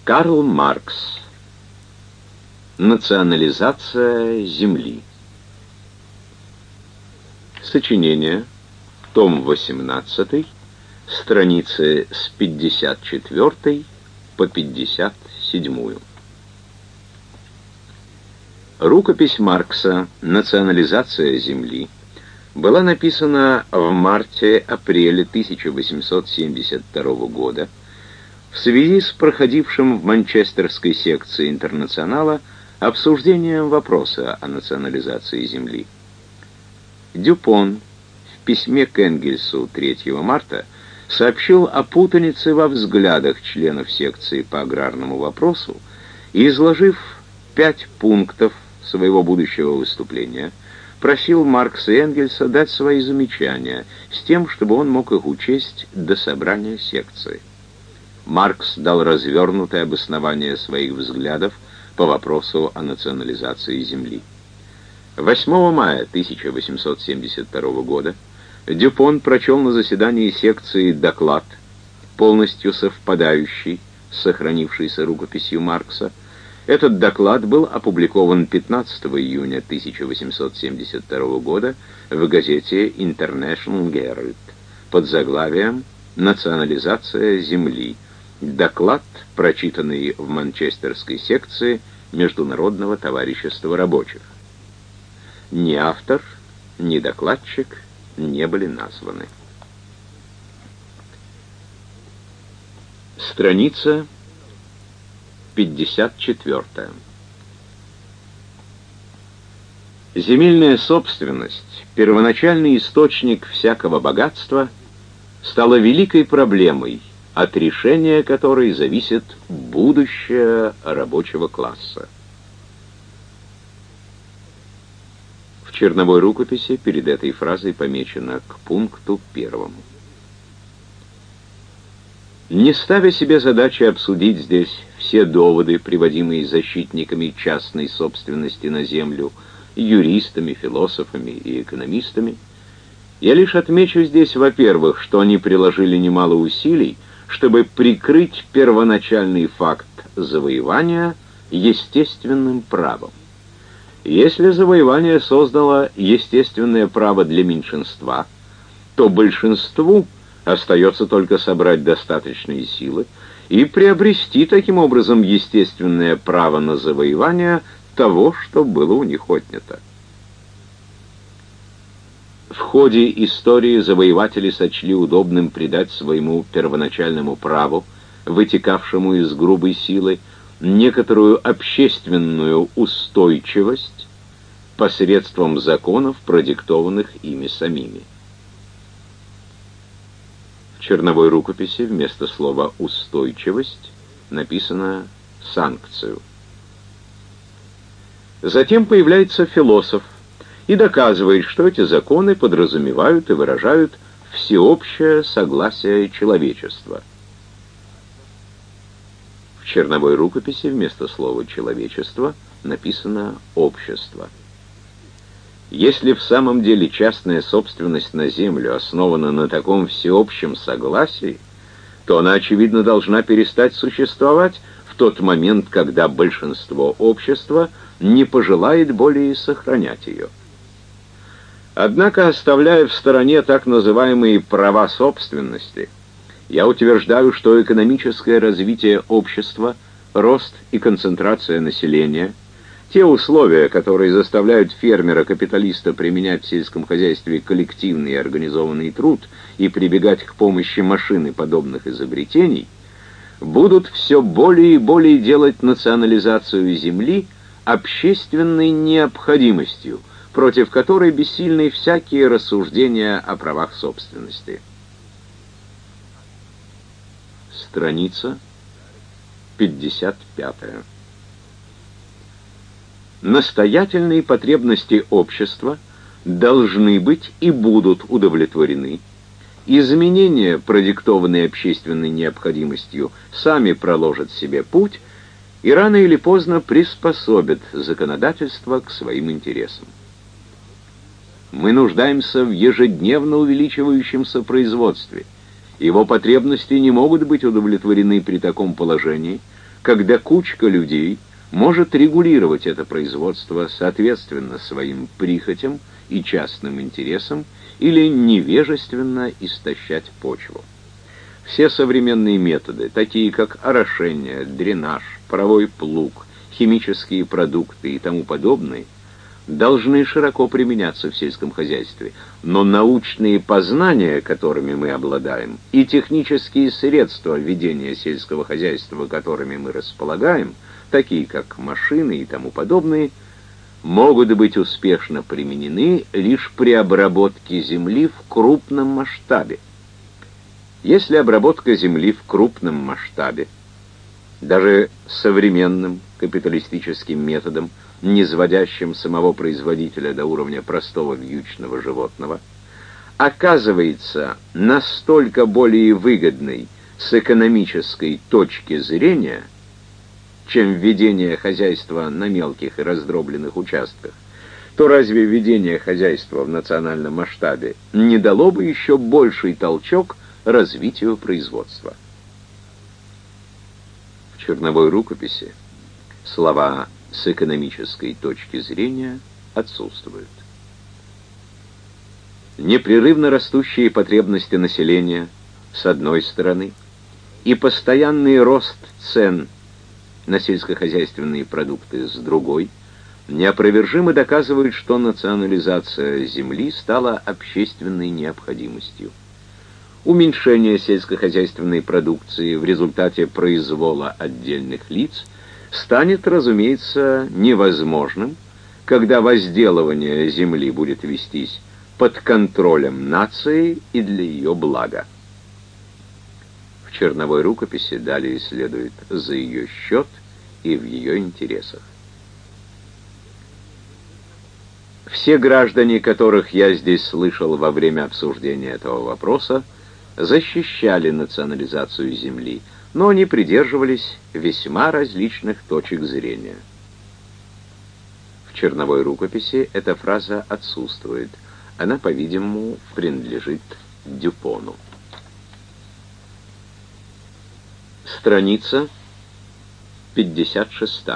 Карл Маркс. Национализация земли. Сочинение. Том 18. Страницы с 54 по 57. Рукопись Маркса «Национализация земли» была написана в марте-апреле 1872 года в связи с проходившим в манчестерской секции «Интернационала» обсуждением вопроса о национализации земли. Дюпон в письме к Энгельсу 3 марта сообщил о путанице во взглядах членов секции по аграрному вопросу и, изложив 5 пунктов своего будущего выступления, просил Маркса и Энгельса дать свои замечания с тем, чтобы он мог их учесть до собрания секции. Маркс дал развернутое обоснование своих взглядов по вопросу о национализации земли. 8 мая 1872 года Дюпон прочел на заседании секции доклад, полностью совпадающий с сохранившейся рукописью Маркса. Этот доклад был опубликован 15 июня 1872 года в газете International Herald под заглавием «Национализация земли». Доклад, прочитанный в манчестерской секции Международного товарищества рабочих. Ни автор, ни докладчик не были названы. Страница 54. Земельная собственность, первоначальный источник всякого богатства, стала великой проблемой, от решения которой зависит будущее рабочего класса. В черновой рукописи перед этой фразой помечено к пункту 1. Не ставя себе задачи обсудить здесь все доводы, приводимые защитниками частной собственности на землю, юристами, философами и экономистами, я лишь отмечу здесь, во-первых, что они приложили немало усилий, чтобы прикрыть первоначальный факт завоевания естественным правом. Если завоевание создало естественное право для меньшинства, то большинству остается только собрать достаточные силы и приобрести таким образом естественное право на завоевание того, что было у них отнято. В ходе истории завоеватели сочли удобным придать своему первоначальному праву, вытекавшему из грубой силы, некоторую общественную устойчивость посредством законов, продиктованных ими самими. В черновой рукописи вместо слова «устойчивость» написано «санкцию». Затем появляется философ и доказывает, что эти законы подразумевают и выражают всеобщее согласие человечества. В черновой рукописи вместо слова «человечество» написано «общество». Если в самом деле частная собственность на землю основана на таком всеобщем согласии, то она, очевидно, должна перестать существовать в тот момент, когда большинство общества не пожелает более сохранять ее. Однако, оставляя в стороне так называемые права собственности, я утверждаю, что экономическое развитие общества, рост и концентрация населения, те условия, которые заставляют фермера-капиталиста применять в сельском хозяйстве коллективный и организованный труд и прибегать к помощи машин и подобных изобретений, будут все более и более делать национализацию земли общественной необходимостью, против которой бессильны всякие рассуждения о правах собственности. Страница 55. Настоятельные потребности общества должны быть и будут удовлетворены. Изменения, продиктованные общественной необходимостью, сами проложат себе путь и рано или поздно приспособят законодательство к своим интересам. Мы нуждаемся в ежедневно увеличивающемся производстве. Его потребности не могут быть удовлетворены при таком положении, когда кучка людей может регулировать это производство соответственно своим прихотям и частным интересам или невежественно истощать почву. Все современные методы, такие как орошение, дренаж, паровой плуг, химические продукты и тому подобное, должны широко применяться в сельском хозяйстве, но научные познания, которыми мы обладаем, и технические средства ведения сельского хозяйства, которыми мы располагаем, такие как машины и тому подобное, могут быть успешно применены лишь при обработке земли в крупном масштабе. Если обработка земли в крупном масштабе, даже современным капиталистическим методом, не сводящим самого производителя до уровня простого вьючного животного, оказывается настолько более выгодной с экономической точки зрения, чем ведение хозяйства на мелких и раздробленных участках, то разве ведение хозяйства в национальном масштабе не дало бы еще больший толчок развитию производства? В черновой рукописи слова «с экономической точки зрения» отсутствуют. Непрерывно растущие потребности населения, с одной стороны, и постоянный рост цен на сельскохозяйственные продукты, с другой, неопровержимо доказывают, что национализация земли стала общественной необходимостью. Уменьшение сельскохозяйственной продукции в результате произвола отдельных лиц станет, разумеется, невозможным, когда возделывание земли будет вестись под контролем нации и для ее блага. В черновой рукописи далее следует за ее счет и в ее интересах. Все граждане, которых я здесь слышал во время обсуждения этого вопроса, защищали национализацию земли, но они придерживались весьма различных точек зрения. В черновой рукописи эта фраза отсутствует. Она, по-видимому, принадлежит Дюпону. Страница 56.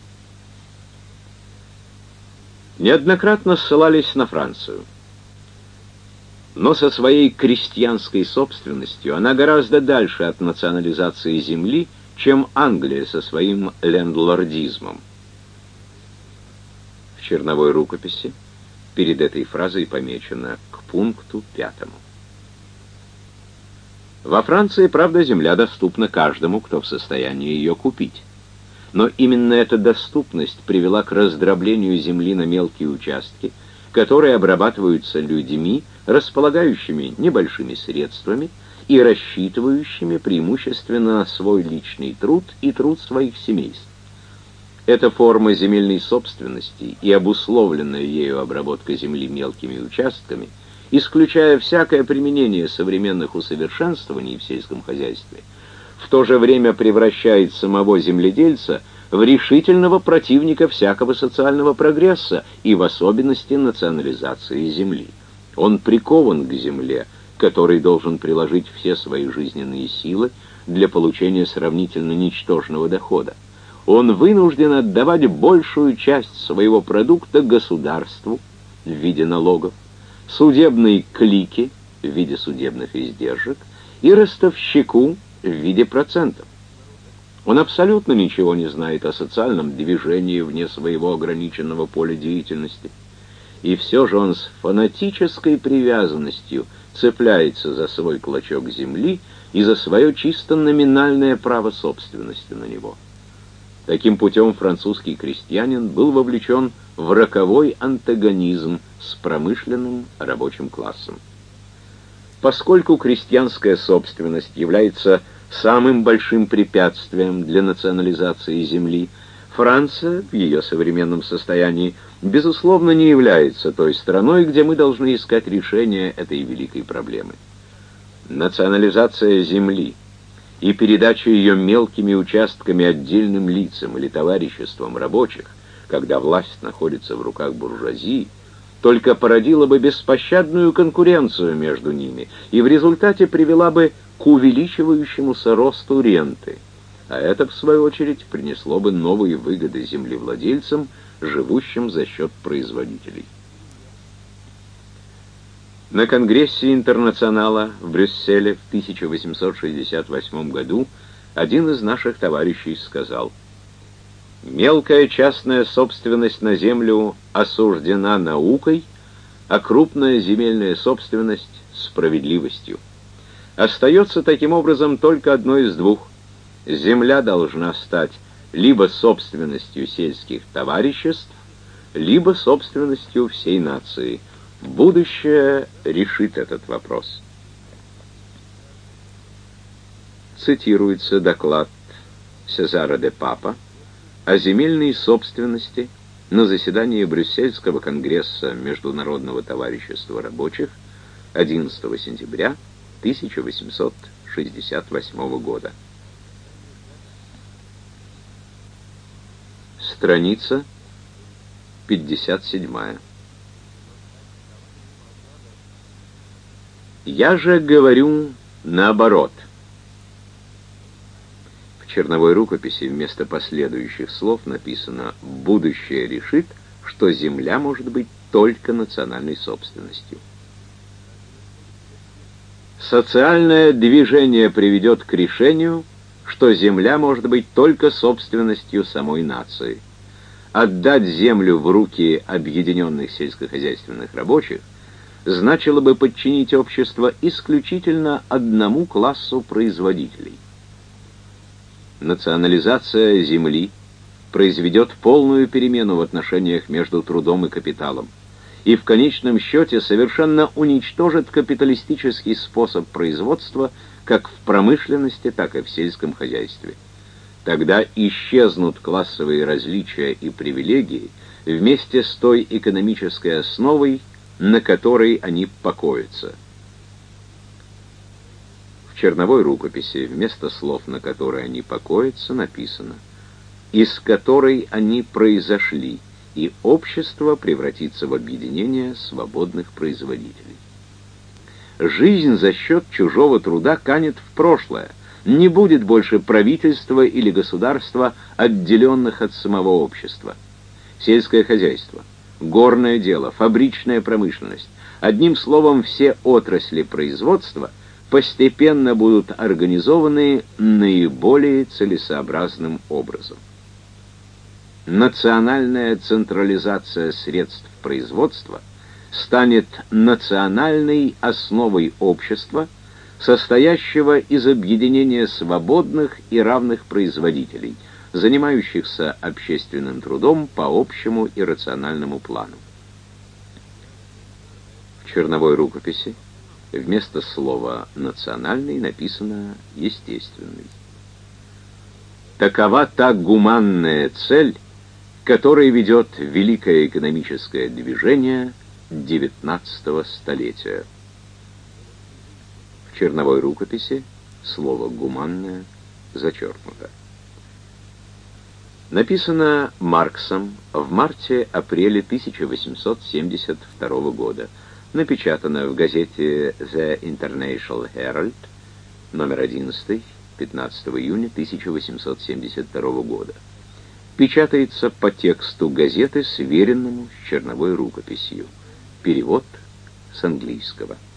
Неоднократно ссылались на Францию. Но со своей крестьянской собственностью она гораздо дальше от национализации земли, чем Англия со своим лендлордизмом. В черновой рукописи перед этой фразой помечено «к пункту 5». Во Франции, правда, земля доступна каждому, кто в состоянии ее купить. Но именно эта доступность привела к раздроблению земли на мелкие участки, которые обрабатываются людьми, располагающими небольшими средствами и рассчитывающими преимущественно на свой личный труд и труд своих семейств. Эта форма земельной собственности и обусловленная ею обработка земли мелкими участками, исключая всякое применение современных усовершенствований в сельском хозяйстве, в то же время превращает самого земледельца в решительного противника всякого социального прогресса и в особенности национализации земли. Он прикован к земле, который должен приложить все свои жизненные силы для получения сравнительно ничтожного дохода. Он вынужден отдавать большую часть своего продукта государству в виде налогов, судебной клике в виде судебных издержек и ростовщику в виде процентов. Он абсолютно ничего не знает о социальном движении вне своего ограниченного поля деятельности. И все же он с фанатической привязанностью цепляется за свой клочок земли и за свое чисто номинальное право собственности на него. Таким путем французский крестьянин был вовлечен в роковой антагонизм с промышленным рабочим классом. Поскольку крестьянская собственность является самым большим препятствием для национализации земли, Франция в ее современном состоянии, безусловно, не является той страной, где мы должны искать решение этой великой проблемы. Национализация земли и передача ее мелкими участками отдельным лицам или товариществам рабочих, когда власть находится в руках буржуазии, только породила бы беспощадную конкуренцию между ними и в результате привела бы к увеличивающемуся росту ренты, а это, в свою очередь, принесло бы новые выгоды землевладельцам, живущим за счет производителей. На Конгрессе Интернационала в Брюсселе в 1868 году один из наших товарищей сказал: «Мелкая частная собственность на землю осуждена наукой, а крупная земельная собственность — справедливостью. Остается таким образом только одно из двух. Земля должна стать либо собственностью сельских товариществ, либо собственностью всей нации. Будущее решит этот вопрос». Цитируется доклад Сезара де Папа о земельной собственности на заседании Брюссельского конгресса Международного товарищества рабочих 11 сентября 1868 года. Страница 57. Я же говорю наоборот. В черновой рукописи вместо последующих слов написано: «Будущее решит, что земля может быть только национальной собственностью». Социальное движение приведет к решению, что земля может быть только собственностью самой нации. Отдать землю в руки объединенных сельскохозяйственных рабочих значило бы подчинить общество исключительно одному классу производителей. Национализация земли произведет полную перемену в отношениях между трудом и капиталом и в конечном счете совершенно уничтожит капиталистический способ производства как в промышленности, так и в сельском хозяйстве. Тогда исчезнут классовые различия и привилегии вместе с той экономической основой, на которой они покоятся. В черновой рукописи вместо слов «на которой они покоятся» написано: «из которой они произошли, и общество превратится в объединение свободных производителей». Жизнь за счет чужого труда канет в прошлое. Не будет больше правительства или государства, отделенных от самого общества. Сельское хозяйство, горное дело, фабричная промышленность, одним словом, все отрасли производства постепенно будут организованы наиболее целесообразным образом. Национальная централизация средств производства станет национальной основой общества, состоящего из объединения свободных и равных производителей, занимающихся общественным трудом по общему и рациональному плану. В черновой рукописи вместо слова «национальный» написано «естественный». Такова та гуманная цель, к которой ведет великое экономическое движение XIX столетия. В черновой рукописи слово «гуманное» зачеркнуто. Написано Марксом в марте-апреле 1872 года. Напечатано в газете The International Herald, номер 11, 15 июня 1872 года. Печатается по тексту газеты, сверенному с черновой рукописью. Перевод с английского.